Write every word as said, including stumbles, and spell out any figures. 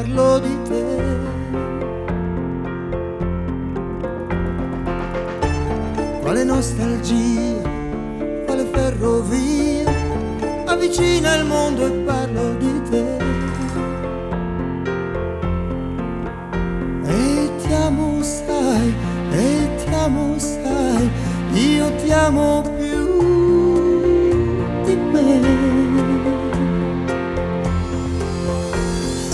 parlo di te. Quale nostalgia, quale ferrovia avvicina il mondo e parlo di te. E ti amo sai, e ti amo sai, io ti amo più